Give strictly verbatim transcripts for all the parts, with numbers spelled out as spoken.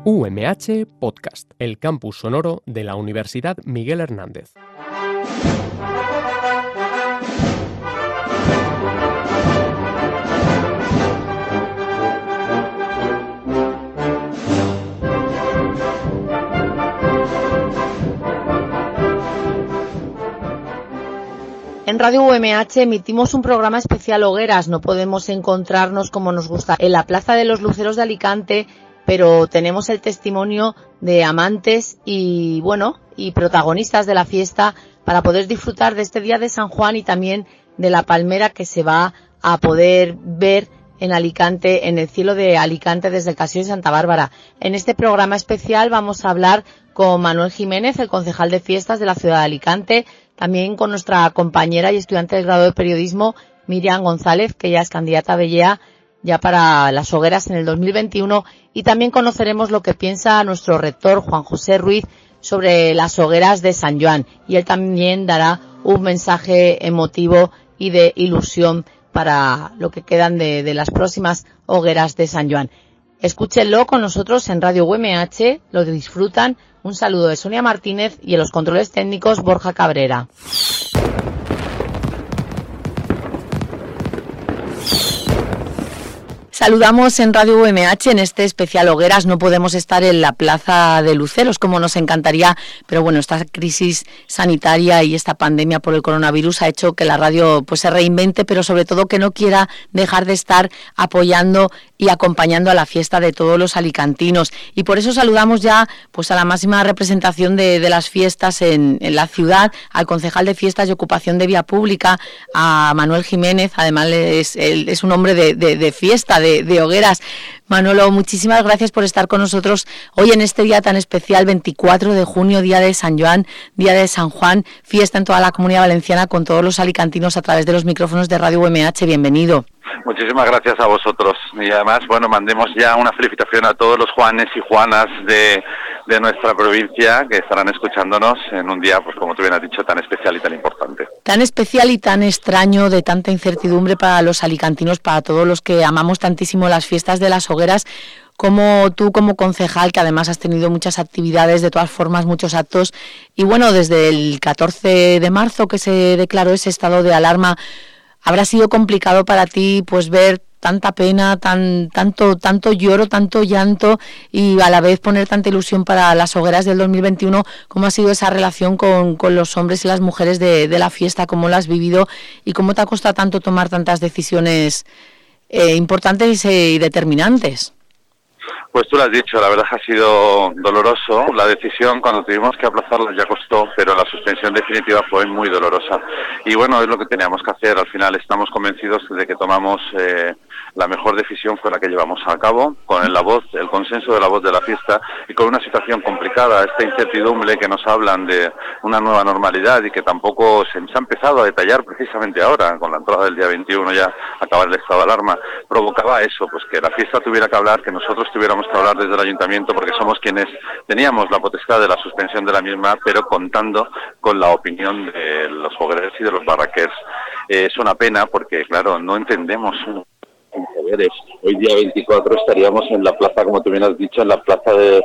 U M H Podcast, el campus sonoro de la Universidad Miguel Hernández. En Radio U M H emitimos un programa especial Hogueras. No podemos encontrarnos como nos gusta en la Plaza de los Luceros de Alicante, pero tenemos el testimonio de amantes y, bueno, y protagonistas de la fiesta para poder disfrutar de este día de San Juan y también de la palmera que se va a poder ver en Alicante, en el cielo de Alicante desde el Castillo de Santa Bárbara. En este programa especial vamos a hablar con Manuel Jiménez, el concejal de fiestas de la ciudad de Alicante, también con nuestra compañera y estudiante del grado de periodismo, Miriam González, que ya es candidata a Bellea ya para las hogueras en el dos mil veintiuno, y también conoceremos lo que piensa nuestro rector, Juan José Ruiz, sobre las hogueras de San Joan, y él también dará un mensaje emotivo y de ilusión para lo que quedan de, de las próximas hogueras de San Joan. Escúchenlo con nosotros en Radio U M H, lo disfrutan. Un saludo de Sonia Martínez y en los controles técnicos Borja Cabrera. Saludamos en Radio U M H en este especial Hogueras. No podemos estar en la Plaza de Luceros como nos encantaría, pero bueno, esta crisis sanitaria y esta pandemia por el coronavirus ha hecho que la radio pues se reinvente, pero sobre todo que no quiera dejar de estar apoyando y acompañando a la fiesta de todos los alicantinos. Y por eso saludamos ya pues a la máxima representación de, de las fiestas en, en la ciudad, al concejal de fiestas y ocupación de vía pública, a Manuel Jiménez. Además es, es un hombre de, de, de fiesta, de De, de hogueras. Manolo, muchísimas gracias por estar con nosotros hoy en este día tan especial, veinticuatro de junio, día de San Joan, día de San Juan, fiesta en toda la Comunidad Valenciana con todos los alicantinos a través de los micrófonos de Radio U M H. Bienvenido. Muchísimas gracias a vosotros y además, bueno, mandemos ya una felicitación a todos los Juanes y Juanas de, de nuestra provincia que estarán escuchándonos en un día, pues como tú bien has dicho, tan especial y tan importante. Tan especial y tan extraño, de tanta incertidumbre para los alicantinos, para todos los que amamos tantísimo las fiestas de las hogueras. Como tú, como concejal, que además has tenido muchas actividades, de todas formas, muchos actos, y bueno, desde el catorce de marzo que se declaró ese estado de alarma, habrá sido complicado para ti pues ver tanta pena, tan tanto tanto lloro, tanto llanto y a la vez poner tanta ilusión para las hogueras del dos mil veintiuno. ¿Cómo ha sido esa relación con, con los hombres y las mujeres de, de la fiesta? ¿Cómo lo has vivido? ¿Y cómo te ha costado tanto tomar tantas decisiones eh, importantes y determinantes? Pues tú lo has dicho, la verdad ha sido doloroso. La decisión, cuando tuvimos que aplazarla, ya costó, pero la suspensión definitiva fue muy dolorosa. Y bueno, es lo que teníamos que hacer. Al final estamos convencidos de que tomamos eh, la mejor decisión, fue la que llevamos a cabo, con la voz, el consenso de la voz de la fiesta y con una situación complicada, esta incertidumbre que nos hablan de una nueva normalidad y que tampoco se, se ha empezado a detallar precisamente ahora, con la entrada del día veintiuno ya acabar el estado de alarma, provocaba eso, pues que la fiesta tuviera que hablar, que nosotros tuviéramos que hablar desde el ayuntamiento, porque somos quienes teníamos la potestad de la suspensión de la misma, pero contando con la opinión de los hoguereros y de los barraquers. Eh, es una pena porque, claro, no entendemos un hoy día veinticuatro estaríamos en la plaza, como tú bien has dicho, en la plaza de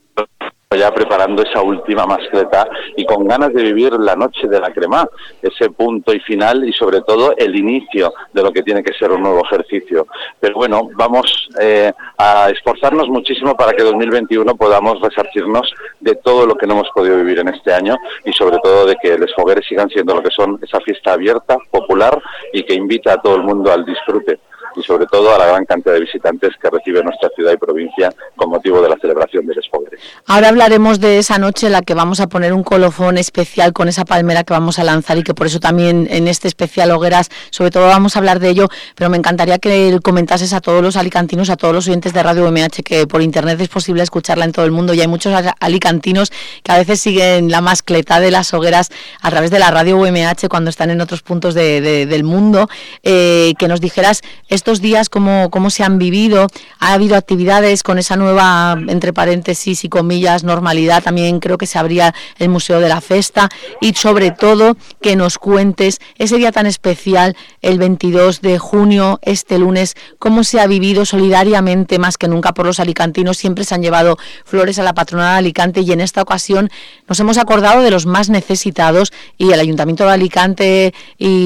ya preparando esa última mascleta y con ganas de vivir la noche de la crema, ese punto y final y sobre todo el inicio de lo que tiene que ser un nuevo ejercicio. Pero bueno, vamos eh, a esforzarnos muchísimo para que dos mil veintiuno podamos resarcirnos de todo lo que no hemos podido vivir en este año y sobre todo de que los hogueres sigan siendo lo que son, esa fiesta abierta, popular y que invita a todo el mundo al disfrute y sobre todo a la gran cantidad de visitantes que recibe nuestra ciudad y provincia con motivo de la celebración de los hogueres. Ahora hablaremos de esa noche en la que vamos a poner un colofón especial con esa palmera que vamos a lanzar y que por eso también en este especial Hogueras sobre todo vamos a hablar de ello, pero me encantaría que comentases a todos los alicantinos, a todos los oyentes de Radio U M H, que por internet es posible escucharla en todo el mundo y hay muchos alicantinos que a veces siguen la mascleta de las hogueras a través de la Radio U M H cuando están en otros puntos de, de, del mundo, eh, que nos dijeras estos días cómo, cómo se han vivido. Ha habido actividades con esa nueva, entre paréntesis y comillas, normalidad. También creo que se abría el Museo de la Festa, y sobre todo que nos cuentes ese día tan especial, el veintidós de junio, este lunes, cómo se ha vivido solidariamente más que nunca por los alicantinos. Siempre se han llevado flores a la patronal de Alicante, y en esta ocasión nos hemos acordado de los más necesitados, y el Ayuntamiento de Alicante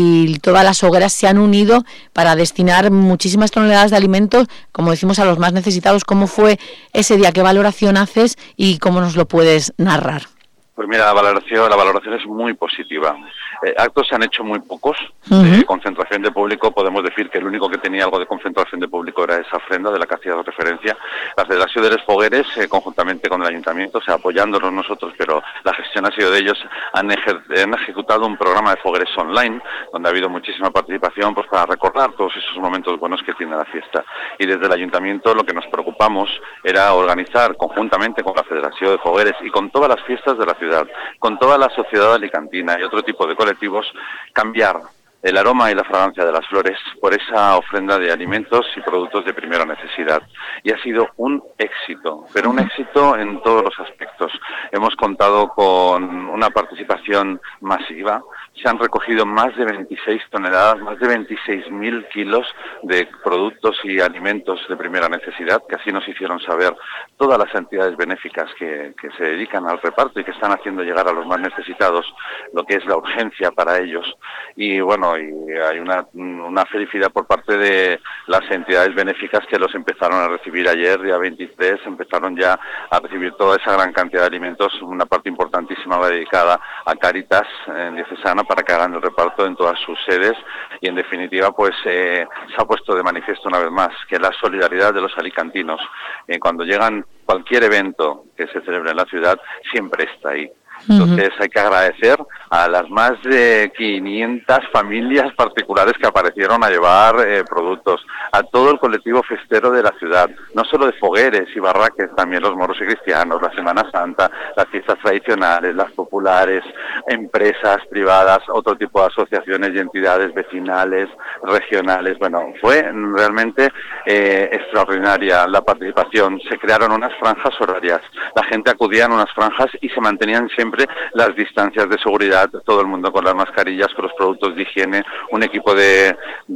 y todas las hogueras se han unido para destinar muchísimas toneladas de alimentos, como decimos, a los más necesitados. ¿Cómo fue ese día? ¿Qué valoración haces y cómo nos lo puedes narrar? Pues mira, la valoración, la valoración es muy positiva. Eh, actos se han hecho muy pocos. Uh-huh. De concentración de público, podemos decir que el único que tenía algo de concentración de público era esa ofrenda de la que hacía referencia. La Federación de los Fogueres, eh, conjuntamente con el Ayuntamiento, o sea, apoyándonos nosotros, pero la gestión ha sido de ellos, han, ejer- han ejecutado un programa de fogueres online, donde ha habido muchísima participación, pues para recordar todos esos momentos buenos que tiene la fiesta. Y desde el Ayuntamiento lo que nos preocupamos era organizar conjuntamente con la Federación de Fogueres y con todas las fiestas de la ciudad, con toda la sociedad alicantina y otro tipo de colectivos, cambiar el aroma y la fragancia de las flores por esa ofrenda de alimentos y productos de primera necesidad. Y ha sido un éxito, pero un éxito en todos los aspectos. Hemos contado con una participación masiva. Se han recogido más de veintiséis toneladas, más de veintiséis mil kilos de productos y alimentos de primera necesidad, que así nos hicieron saber todas las entidades benéficas que, que se dedican al reparto y que están haciendo llegar a los más necesitados lo que es la urgencia para ellos. Y bueno, y hay una, una felicidad por parte de las entidades benéficas que los empezaron a recibir ayer, día veintitrés, empezaron ya a recibir toda esa gran cantidad de alimentos. Una parte importantísima va dedicada a Cáritas en Diocesana para que hagan el reparto en todas sus sedes, y en definitiva pues eh, se ha puesto de manifiesto una vez más que la solidaridad de los alicantinos, eh, cuando llegan cualquier evento que se celebre en la ciudad, siempre está ahí. Entonces hay que agradecer a las más de quinientas familias particulares que aparecieron a llevar eh, productos, a todo el colectivo festero de la ciudad, no solo de fogueres y barraques, también los moros y cristianos, la Semana Santa, las fiestas tradicionales, las populares, empresas privadas, otro tipo de asociaciones y entidades vecinales, regionales. Bueno, fue realmente eh, extraordinaria la participación. Se crearon unas franjas horarias, la gente acudía en unas franjas y se mantenían siempre las distancias de seguridad, todo el mundo con las mascarillas, con los productos de higiene, un equipo de,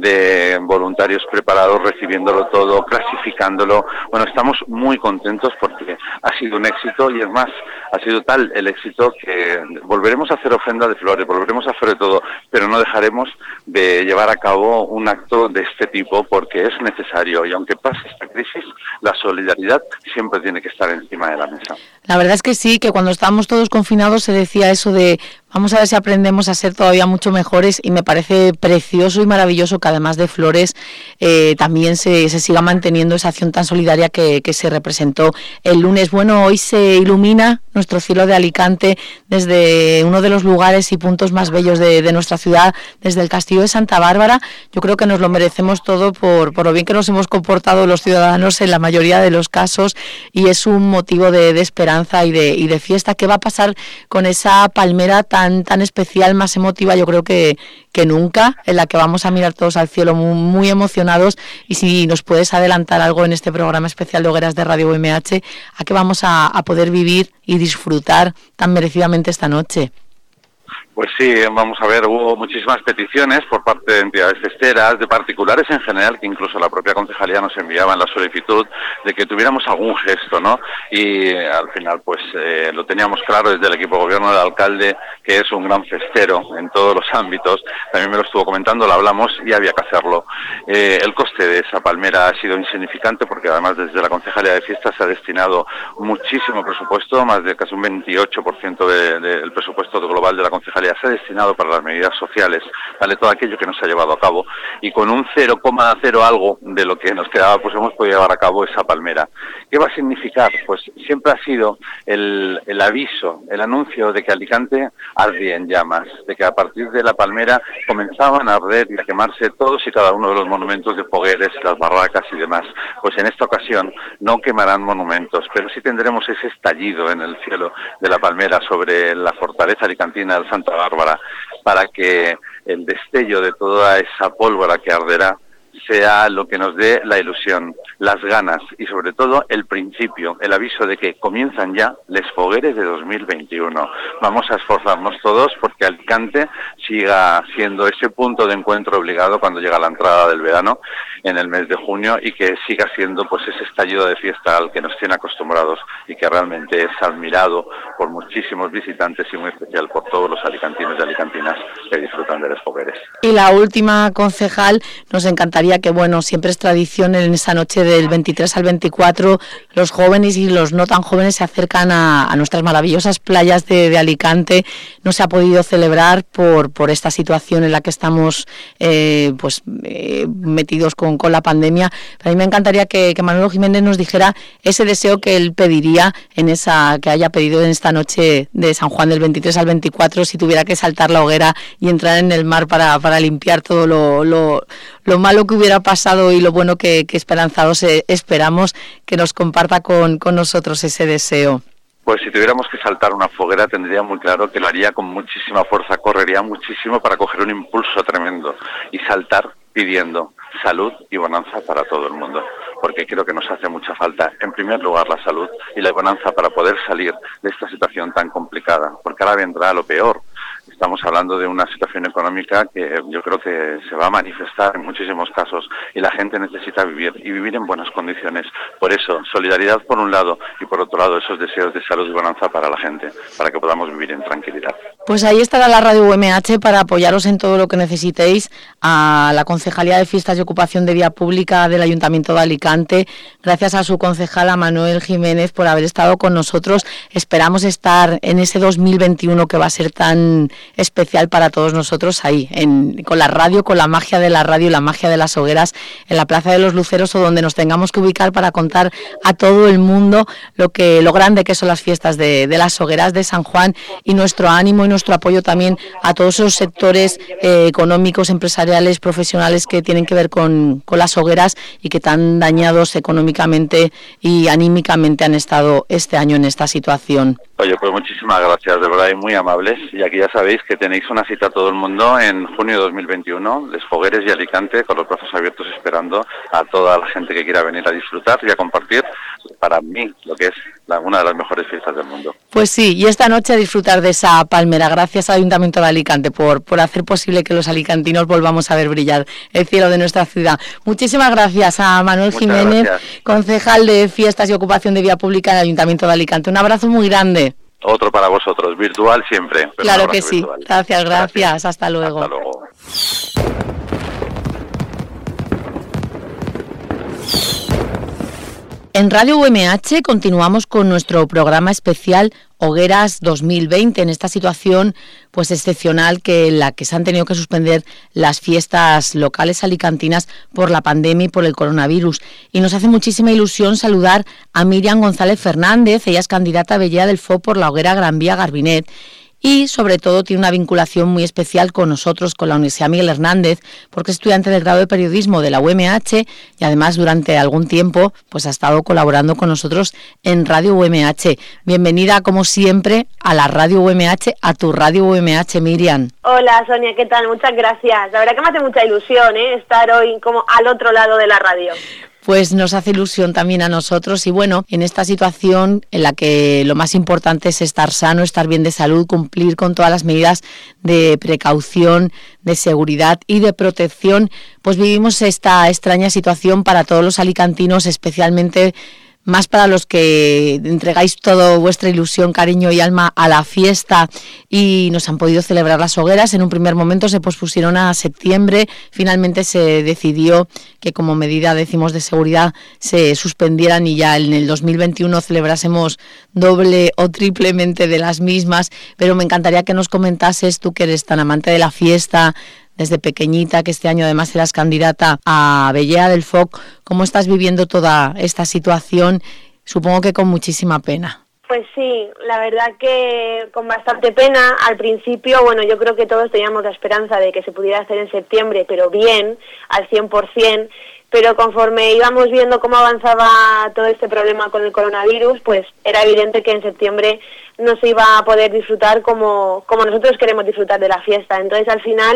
de voluntarios preparados recibiéndolo todo, clasificándolo. Bueno, estamos muy contentos porque ha sido un éxito, y es más, ha sido tal el éxito que volveremos a hacer ofrenda de flores, volveremos a hacer de todo, pero no dejaremos de llevar a cabo un acto de este tipo porque es necesario, y aunque pase esta crisis, la solidaridad siempre tiene que estar encima de la mesa. La verdad es que sí, que cuando estábamos todos confinados se decía eso de vamos a ver si aprendemos a ser todavía mucho mejores, y me parece precioso y maravilloso que además de flores eh, también se, se siga manteniendo esa acción tan solidaria que, que se representó el lunes. Bueno, hoy se ilumina nuestro cielo de Alicante desde uno de los lugares y puntos más bellos de, de nuestra ciudad, desde el Castillo de Santa Bárbara. Yo creo que nos lo merecemos todo por, por lo bien que nos hemos comportado los ciudadanos en la mayoría de los casos, y es un motivo de, de esperanza y de, y de fiesta. ¿Qué va a pasar con esa palmera tan Tan, tan especial, más emotiva, yo creo que, que nunca, en la que vamos a mirar todos al cielo muy, muy emocionados? Y si nos puedes adelantar algo en este programa especial de Hogueras de Radio U M H, ¿a qué vamos a, a poder vivir y disfrutar tan merecidamente esta noche? Pues sí, vamos a ver, hubo muchísimas peticiones por parte de entidades festeras, de particulares en general, que incluso la propia concejalía nos enviaba en la solicitud de que tuviéramos algún gesto, ¿no? Y eh, al final, pues eh, lo teníamos claro desde el equipo de gobierno del alcalde, que es un gran festero en todos los ámbitos. También me lo estuvo comentando, lo hablamos y había que hacerlo. Eh, el coste de esa palmera ha sido insignificante porque además desde la concejalía de fiestas se ha destinado muchísimo presupuesto, más de casi un veintiocho por ciento de, de, del presupuesto global de la concejalía se ha destinado para las medidas sociales, vale, todo aquello que no se ha llevado a cabo, y con un cero coma cero algo de lo que nos quedaba, pues hemos podido llevar a cabo esa palmera. ¿Qué va a significar? Pues siempre ha sido el, el aviso, el anuncio de que Alicante ardía en llamas, de que a partir de la palmera comenzaban a arder y a quemarse todos y cada uno de los monumentos de fogueres, las barracas y demás. Pues en esta ocasión no quemarán monumentos, pero sí tendremos ese estallido en el cielo de la palmera sobre la fortaleza alicantina del Santa Bárbara, para que el destello de toda esa pólvora que arderá sea lo que nos dé la ilusión, las ganas y sobre todo el principio, el aviso de que comienzan ya les fogueres de dos mil veintiuno. Vamos a esforzarnos todos porque Alicante siga siendo ese punto de encuentro obligado cuando llega la entrada del verano en el mes de junio y que siga siendo pues ese estallido de fiesta al que nos tiene acostumbrados y que realmente es admirado por muchísimos visitantes y muy especial por todos los alicantinos y alicantinas que disfrutan de los fogueres. Y la última, concejal, nos encantaría que, bueno, siempre es tradición en esa noche del veintitrés al veinticuatro, los jóvenes y los no tan jóvenes se acercan a, a nuestras maravillosas playas de, de Alicante. No se ha podido celebrar por, por esta situación en la que estamos eh, pues eh, metidos con, con la pandemia. Pero a mí me encantaría que, que Manuel Jiménez nos dijera ese deseo que él pediría en esa, que haya pedido en esta noche de San Juan del veintitrés al veinticuatro, si tuviera que saltar la hoguera y entrar en el mar para, para limpiar todo lo, lo, lo malo que hubiera pasado y lo bueno que, que esperanzados eh, esperamos, que nos comparta con, con nosotros ese deseo. Pues si tuviéramos que saltar una foguera tendría muy claro que lo haría con muchísima fuerza, correría muchísimo para coger un impulso tremendo y saltar pidiendo salud y bonanza para todo el mundo, porque creo que nos hace mucha falta, en primer lugar, la salud y la bonanza para poder salir de esta situación tan complicada, porque ahora vendrá lo peor. Estamos hablando de una situación económica que yo creo que se va a manifestar en muchísimos casos y la gente necesita vivir y vivir en buenas condiciones. Por eso, solidaridad por un lado y por otro lado esos deseos de salud y bonanza para la gente, para que podamos vivir en tranquilidad. Pues ahí estará la Radio U M H para apoyaros en todo lo que necesitéis, a la Concejalía de Fiestas y Ocupación de Vía Pública del Ayuntamiento de Alicante. Gracias a su concejala Manuel Jiménez por haber estado con nosotros. Esperamos estar en ese dos mil veintiuno que va a ser tan especial para todos nosotros ahí, en, con la radio, con la magia de la radio y la magia de las hogueras en la Plaza de los Luceros o donde nos tengamos que ubicar para contar a todo el mundo lo que lo grande que son las fiestas de, de las hogueras de San Juan y nuestro ánimo y nuestro apoyo también a todos esos sectores eh, económicos, empresariales, profesionales que tienen que ver con, con las hogueras y que tan dañados económicamente y anímicamente han estado este año en esta situación. Oye, pues muchísimas gracias, de verdad, y muy amables. Y aquí ya sabéis que tenéis una cita a todo el mundo en junio de dos mil veintiuno, Les Fogueres y Alicante, con los brazos abiertos esperando a toda la gente que quiera venir a disfrutar y a compartir, para mí, lo que es la, una de las mejores fiestas del mundo. Pues sí, y esta noche a disfrutar de esa palmera. Gracias al Ayuntamiento de Alicante por, por hacer posible que los alicantinos volvamos a ver brillar el cielo de nuestra ciudad. Muchísimas gracias a Manuel Muchas Jiménez, gracias. Concejal de Fiestas y Ocupación de Vía Pública del Ayuntamiento de Alicante. Un abrazo muy grande. Otro para vosotros, virtual siempre. Pero claro que sí. Virtual. Gracias, gracias, gracias. Hasta luego. Hasta luego. En Radio U M H continuamos con nuestro programa especial Hogueras dos mil veinte, en esta situación pues excepcional que en la que se han tenido que suspender las fiestas locales alicantinas por la pandemia y por el coronavirus. Y nos hace muchísima ilusión saludar a Miriam González Fernández. Ella es candidata a Bellea del Foc por la Hoguera Gran Vía Garbinet. Y sobre todo tiene una vinculación muy especial con nosotros, con la Universidad Miguel Hernández, porque es estudiante del grado de periodismo de la U M H y además durante algún tiempo pues ha estado colaborando con nosotros en Radio U M H. Bienvenida como siempre a la Radio U M H, a tu Radio U M H, Miriam. Hola Sonia, ¿qué tal? Muchas gracias. La verdad que me hace mucha ilusión ¿eh? estar hoy como al otro lado de la radio. Pues nos hace ilusión también a nosotros y bueno, en esta situación en la que lo más importante es estar sano, estar bien de salud, cumplir con todas las medidas de precaución, de seguridad y de protección, pues vivimos esta extraña situación para todos los alicantinos, especialmente más para los que entregáis toda vuestra ilusión, cariño y alma a la fiesta y nos han podido celebrar las hogueras. En un primer momento se pospusieron a septiembre, finalmente se decidió que como medida, decimos, de seguridad se suspendieran y ya en el dos mil veintiuno celebrásemos doble o triplemente de las mismas, pero me encantaría que nos comentases, tú que eres tan amante de la fiesta, desde pequeñita, que este año además eras candidata a Bellea del Foc, ¿cómo estás viviendo toda esta situación? Supongo que con muchísima pena. Pues sí, la verdad que con bastante pena. Al principio, bueno, yo creo que todos teníamos la esperanza de que se pudiera hacer en septiembre, pero bien, al cien por ciento, pero conforme íbamos viendo cómo avanzaba todo este problema con el coronavirus, pues era evidente que en septiembre no se iba a poder disfrutar como, como nosotros queremos disfrutar de la fiesta. Entonces, al final,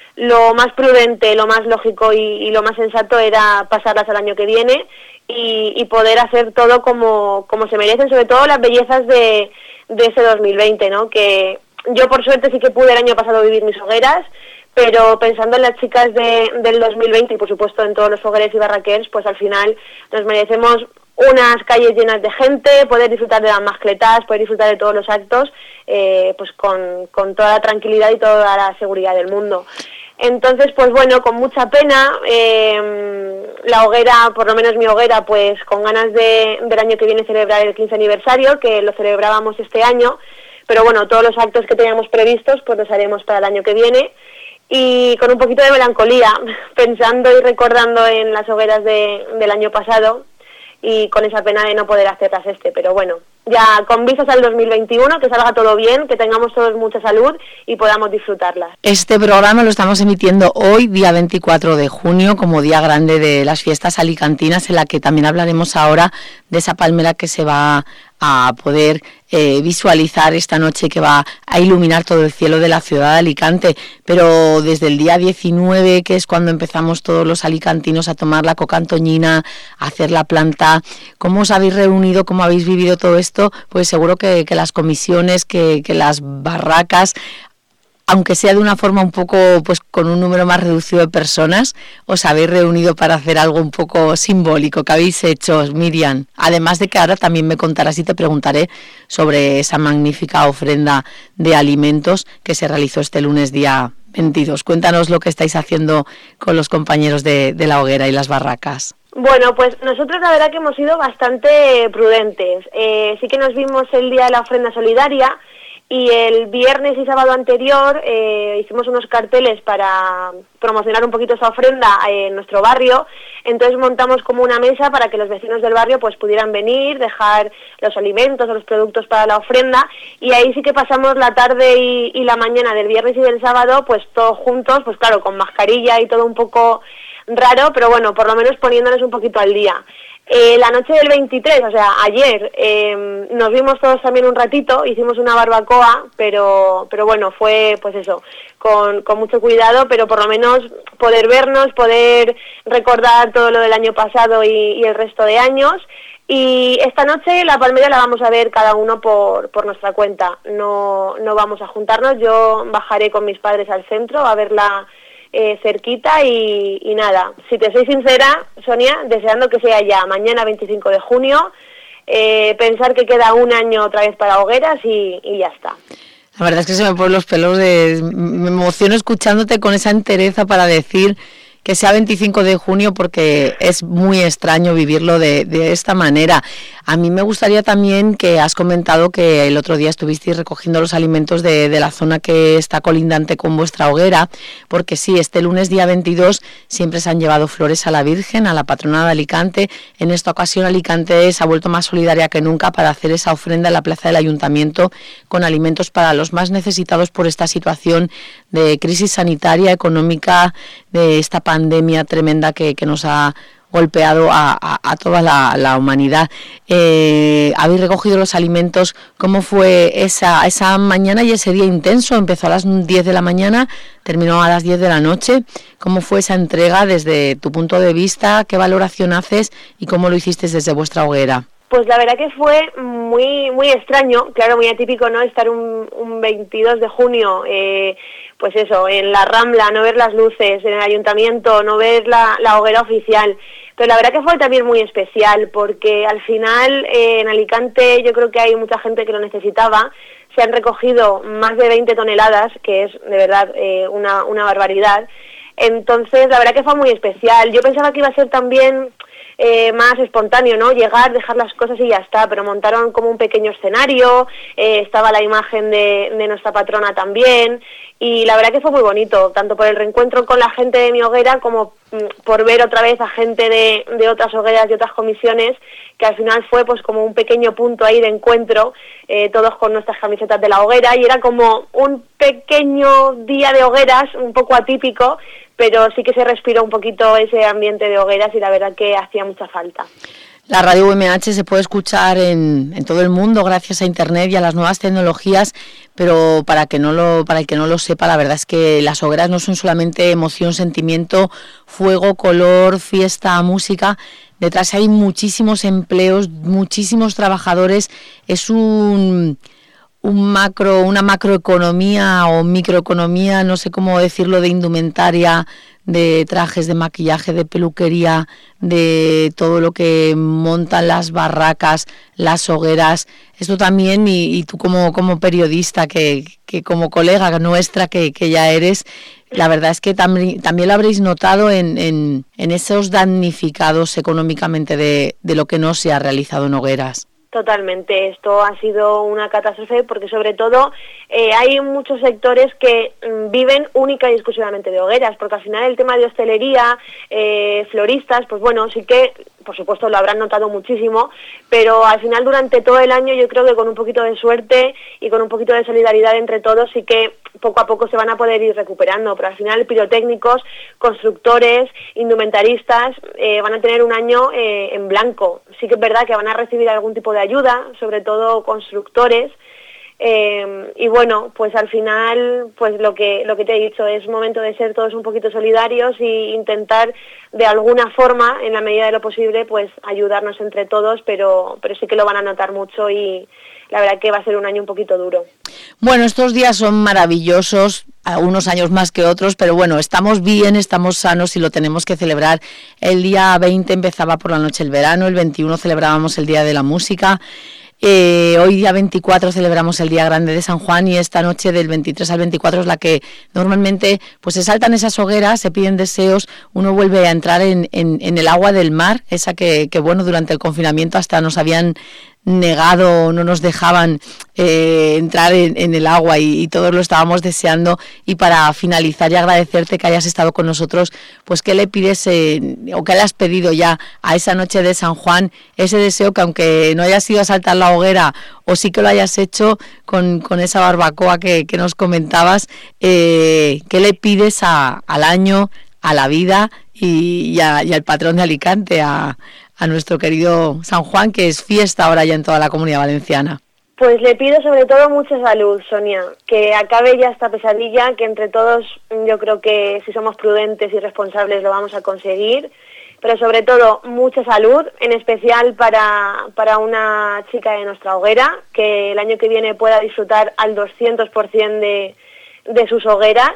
lo más prudente, lo más lógico y, y lo más sensato era pasarlas al año que viene y, y poder hacer todo como, como se merecen, sobre todo las bellezas de, de ese dos mil veinte, ¿no? Que yo por suerte sí que pude el año pasado vivir mis hogueras, pero pensando en las chicas de, del dos mil veinte y por supuesto en todos los fogueres y barraquers, pues al final nos merecemos unas calles llenas de gente, poder disfrutar de las mascletas, poder disfrutar de todos los actos, eh, pues con, con toda la tranquilidad y toda la seguridad del mundo. Entonces, pues bueno, con mucha pena, eh, la hoguera, por lo menos mi hoguera, pues con ganas de del año que viene celebrar el quince aniversario, que lo celebrábamos este año, pero bueno, todos los actos que teníamos previstos, pues los haremos para el año que viene. Y con un poquito de melancolía, pensando y recordando en las hogueras de, del año pasado, y con esa pena de no poder hacerlas este, pero bueno, ya con vistas al dos mil veintiuno, que salga todo bien, que tengamos todos mucha salud y podamos disfrutarlas. Este programa lo estamos emitiendo hoy, día veinticuatro de junio, como día grande de las fiestas alicantinas, en la que también hablaremos ahora de esa palmera que se va a poder eh, visualizar esta noche, que va a iluminar todo el cielo de la ciudad de Alicante. Pero desde el día diecinueve, que es cuando empezamos todos los alicantinos a tomar la coca antoñina, a hacer la planta, ¿cómo os habéis reunido? ¿Cómo habéis vivido todo esto? Pues seguro que, que las comisiones, que, que las barracas, aunque sea de una forma un poco, pues con un número más reducido de personas, os habéis reunido para hacer algo un poco simbólico. ¿Qué habéis hecho, Miriam? Además de que ahora también me contarás y te preguntaré sobre esa magnífica ofrenda de alimentos que se realizó este lunes día veintidós. Cuéntanos lo que estáis haciendo con los compañeros de, de la hoguera y las barracas. Bueno, pues nosotros la verdad que hemos sido bastante prudentes. Eh, sí que nos vimos el día de la ofrenda solidaria, y el viernes y sábado anterior eh, hicimos unos carteles para promocionar un poquito esa ofrenda en nuestro barrio. Entonces montamos como una mesa para que los vecinos del barrio pues pudieran venir, dejar los alimentos o los productos para la ofrenda, y ahí sí que pasamos la tarde y, y la mañana del viernes y del sábado pues todos juntos, pues claro, con mascarilla y todo un poco raro, pero bueno, por lo menos poniéndonos un poquito al día. Eh, la noche del veintitrés, o sea, ayer, eh, nos vimos todos también un ratito, hicimos una barbacoa, pero pero bueno, fue pues eso, con, con mucho cuidado, pero por lo menos poder vernos, poder recordar todo lo del año pasado y, y el resto de años. Y esta noche la palmera la vamos a ver cada uno por, por nuestra cuenta, no, no vamos a juntarnos. Yo bajaré con mis padres al centro a verla Eh, cerquita y, y nada, si te soy sincera, Sonia, deseando que sea ya mañana veinticinco de junio, eh, pensar que queda un año otra vez para hogueras y, y ya está. La verdad es que se me ponen los pelos de... me emociono escuchándote con esa entereza para decir que sea veinticinco de junio, porque es muy extraño vivirlo de, de esta manera. A mí me gustaría también, que has comentado que el otro día estuvisteis recogiendo los alimentos de, de la zona que está colindante con vuestra hoguera, porque sí, este lunes día veintidós siempre se han llevado flores a la Virgen, a la patrona de Alicante. En esta ocasión Alicante se ha vuelto más solidaria que nunca para hacer esa ofrenda en la plaza del Ayuntamiento con alimentos para los más necesitados por esta situación de crisis sanitaria, económica, de esta pandemia tremenda que, que nos ha golpeado a, a, a toda la, la humanidad. Eh, habéis recogido los alimentos. ¿Cómo fue esa, esa mañana y ese día intenso? Empezó a las diez de la mañana, terminó a las diez de la noche. ¿Cómo fue esa entrega desde tu punto de vista? ¿Qué valoración haces y cómo lo hiciste desde vuestra hoguera? Pues la verdad que fue muy muy extraño, claro, muy atípico, ¿no? Estar un, un veintidós de junio, eh, pues eso, en la Rambla, no ver las luces, en el Ayuntamiento, no ver la, la hoguera oficial. Pero la verdad que fue también muy especial, porque al final eh, en Alicante yo creo que hay mucha gente que lo necesitaba. Se han recogido más de veinte toneladas, que es de verdad eh, una, una barbaridad. Entonces la verdad que fue muy especial. Yo pensaba que iba a ser también Eh, más espontáneo, ¿no? Llegar, dejar las cosas y ya está, pero montaron como un pequeño escenario, eh, estaba la imagen de, de nuestra patrona también, y la verdad que fue muy bonito, tanto por el reencuentro con la gente de mi hoguera como mm, por ver otra vez a gente de, de otras hogueras y otras comisiones, que al final fue pues como un pequeño punto ahí de encuentro, eh, todos con nuestras camisetas de la hoguera, y era como un pequeño día de hogueras, un poco atípico, pero sí que se respiró un poquito ese ambiente de hogueras y la verdad que hacía mucha falta. La radio U M H se puede escuchar en, en todo el mundo gracias a Internet y a las nuevas tecnologías, pero para que no lo, para el que no lo sepa, la verdad es que las hogueras no son solamente emoción, sentimiento, fuego, color, fiesta, música. Detrás hay muchísimos empleos, muchísimos trabajadores. Es un, un macro, una macroeconomía o microeconomía, no sé cómo decirlo, de indumentaria, de trajes, de maquillaje, de peluquería, de todo lo que montan las barracas, las hogueras. Esto también, y, y tú como, como periodista, que, que como colega nuestra que, que ya eres, la verdad es que tam- también lo habréis notado en, en, en esos damnificados económicamente de, de lo que no se ha realizado en hogueras. Totalmente, esto ha sido una catástrofe porque sobre todo eh, hay muchos sectores que mm, viven única y exclusivamente de hogueras, porque al final el tema de hostelería, eh, floristas, pues bueno, sí que por supuesto lo habrán notado muchísimo, pero al final durante todo el año yo creo que con un poquito de suerte y con un poquito de solidaridad entre todos sí que poco a poco se van a poder ir recuperando, pero al final pirotécnicos, constructores, indumentaristas eh, van a tener un año eh, en blanco. Sí que es verdad que van a recibir algún tipo de ayuda, sobre todo constructores, eh, y bueno, pues al final, pues lo que lo que te he dicho, es momento de ser todos un poquito solidarios e intentar de alguna forma, en la medida de lo posible, pues ayudarnos entre todos, pero pero sí que lo van a notar mucho y la verdad que va a ser un año un poquito duro. Bueno, estos días son maravillosos, unos años más que otros, pero bueno, estamos bien, estamos sanos y lo tenemos que celebrar. El día veinte empezaba por la noche el verano, el veintiuno celebrábamos el Día de la Música, eh, hoy día veinticuatro celebramos el Día Grande de San Juan y esta noche del veintitrés al veinticuatro es la que normalmente pues se saltan esas hogueras, se piden deseos, uno vuelve a entrar en, en, en el agua del mar, esa que, que bueno, durante el confinamiento hasta nos habían negado, no nos dejaban eh, entrar en, en el agua y, y todos lo estábamos deseando. Y para finalizar y agradecerte que hayas estado con nosotros, pues ¿qué le pides eh, o qué le has pedido ya a esa noche de San Juan? Ese deseo que aunque no hayas ido a saltar la hoguera o sí que lo hayas hecho con, con esa barbacoa que, que nos comentabas, eh, ¿qué le pides a, al año, a la vida y, y, a, y al patrón de Alicante, a a nuestro querido San Juan, que es fiesta ahora ya en toda la Comunidad Valenciana? Pues le pido sobre todo mucha salud, Sonia, que acabe ya esta pesadilla, que entre todos yo creo que si somos prudentes y responsables lo vamos a conseguir, pero sobre todo mucha salud, en especial para, para una chica de nuestra hoguera, que el año que viene pueda disfrutar al doscientos por ciento de, de sus hogueras.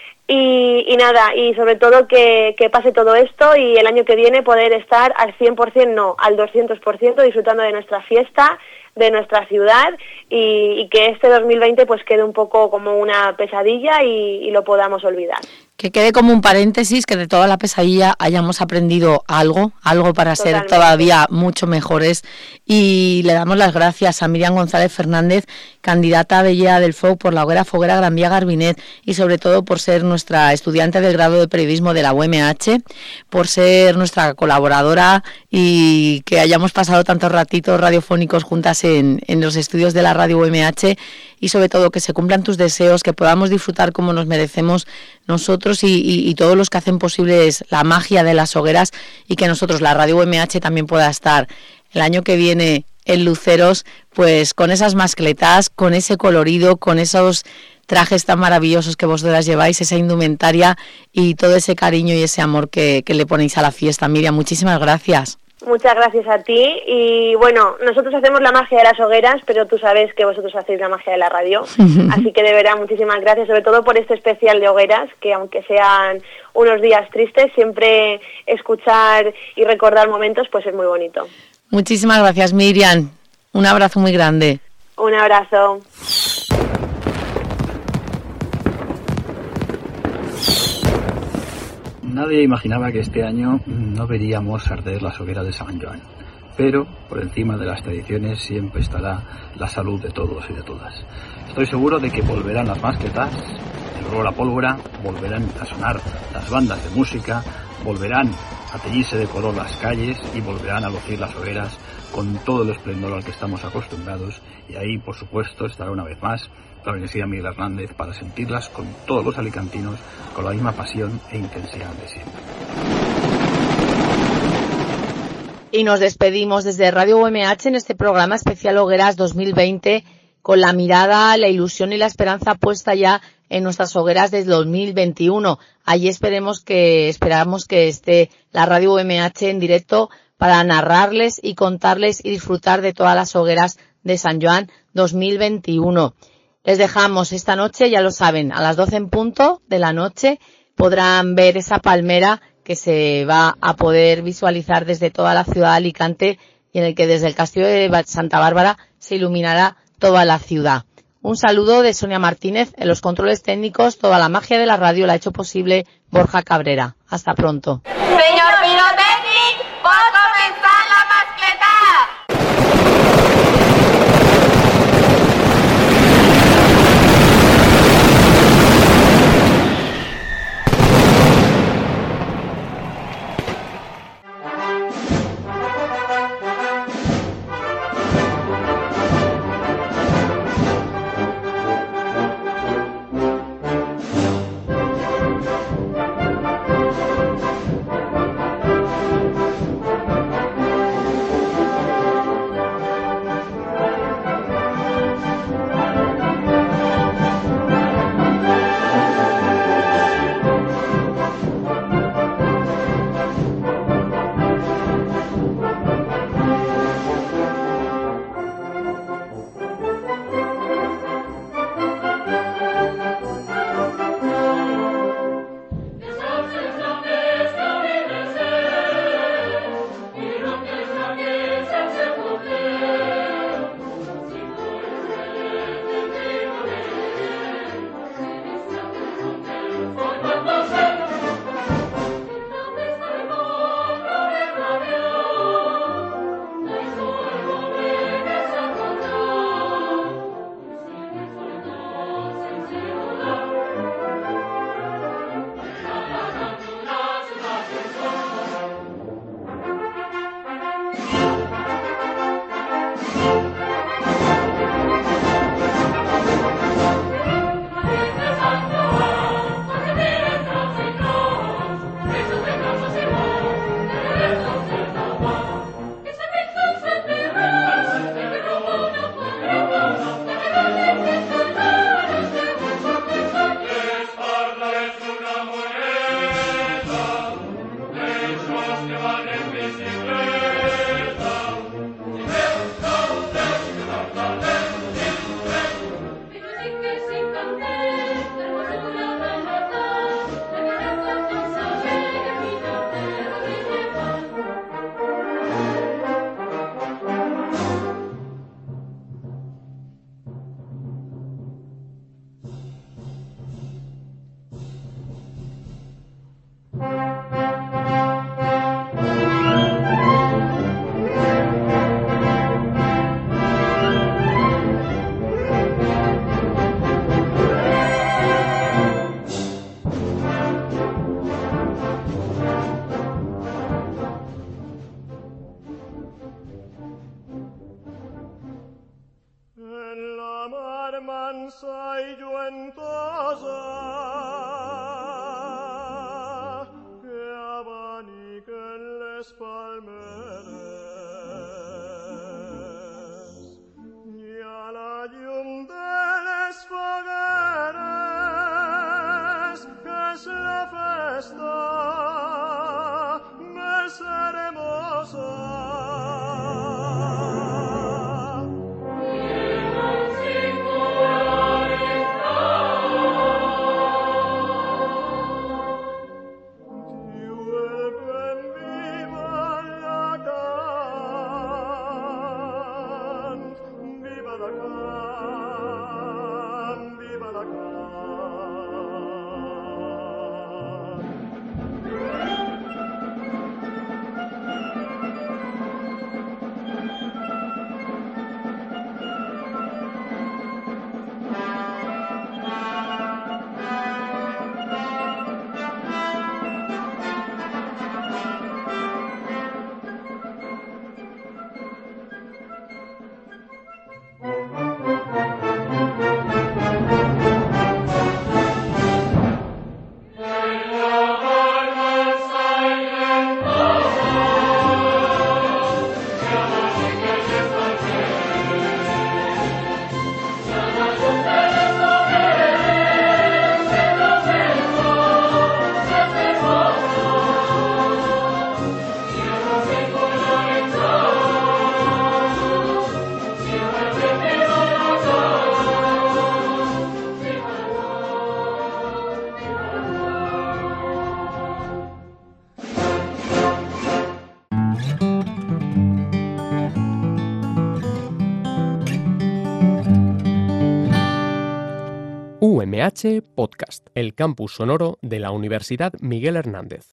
Y, y nada, y sobre todo que, que pase todo esto y el año que viene poder estar al cien por ciento, no, al doscientos por ciento disfrutando de nuestra fiesta, de nuestra ciudad y, y que este dos mil veinte pues quede un poco como una pesadilla y, y lo podamos olvidar. Que quede como un paréntesis, que de toda la pesadilla hayamos aprendido algo, algo para Totalmente. Ser todavía mucho mejores. Y le damos las gracias a Miriam González Fernández, candidata a Bellea del Fou por la Hoguera Foguera Gran Vía Garbinet, y sobre todo por ser nuestra estudiante del grado de periodismo de la U M H, por ser nuestra colaboradora y que hayamos pasado tantos ratitos radiofónicos juntas en, en los estudios de la radio U M H, y sobre todo que se cumplan tus deseos, que podamos disfrutar como nos merecemos nosotros y, y, y todos los que hacen posibles la magia de las hogueras, y que nosotros, la radio U M H, también pueda estar el año que viene en Luceros, pues con esas mascletas, con ese colorido, con esos trajes tan maravillosos que vosotras lleváis, esa indumentaria y todo ese cariño y ese amor que, que le ponéis a la fiesta. Miriam, muchísimas gracias. Muchas gracias a ti y bueno, nosotros hacemos la magia de las hogueras, pero tú sabes que vosotros hacéis la magia de la radio, así que de verdad muchísimas gracias, sobre todo por este especial de hogueras, que aunque sean unos días tristes, siempre escuchar y recordar momentos pues es muy bonito. Muchísimas gracias, Miriam, un abrazo muy grande. Un abrazo. Nadie imaginaba que este año no veríamos arder las hogueras de San Joan, pero por encima de las tradiciones siempre estará la salud de todos y de todas. Estoy seguro de que volverán las mascletas, el olor a pólvora, volverán a sonar las bandas de música, volverán a teñirse de color las calles y volverán a lucir las hogueras con todo el esplendor al que estamos acostumbrados, y ahí, por supuesto, estará una vez más la Universidad Miguel Hernández para sentirlas con todos los alicantinos con la misma pasión e intensidad de siempre. Y nos despedimos desde Radio U M H en este programa especial Hogueras dos mil veinte, con la mirada, la ilusión y la esperanza puesta ya en nuestras hogueras del dos mil veintiuno. Allí esperemos que, esperamos que esté la Radio U M H en directo para narrarles y contarles y disfrutar de todas las hogueras de San Joan dos mil veintiuno. Les dejamos esta noche, ya lo saben, a las doce en punto de la noche podrán ver esa palmera que se va a poder visualizar desde toda la ciudad de Alicante y en el que desde el Castillo de Santa Bárbara se iluminará toda la ciudad. Un saludo de Sonia Martínez en los controles técnicos. Toda la magia de la radio la ha hecho posible Borja Cabrera. Hasta pronto. Señor Pirotecnic, por comenzar la mascleta. Thank you. U M H Podcast, el campus sonoro de la Universidad Miguel Hernández.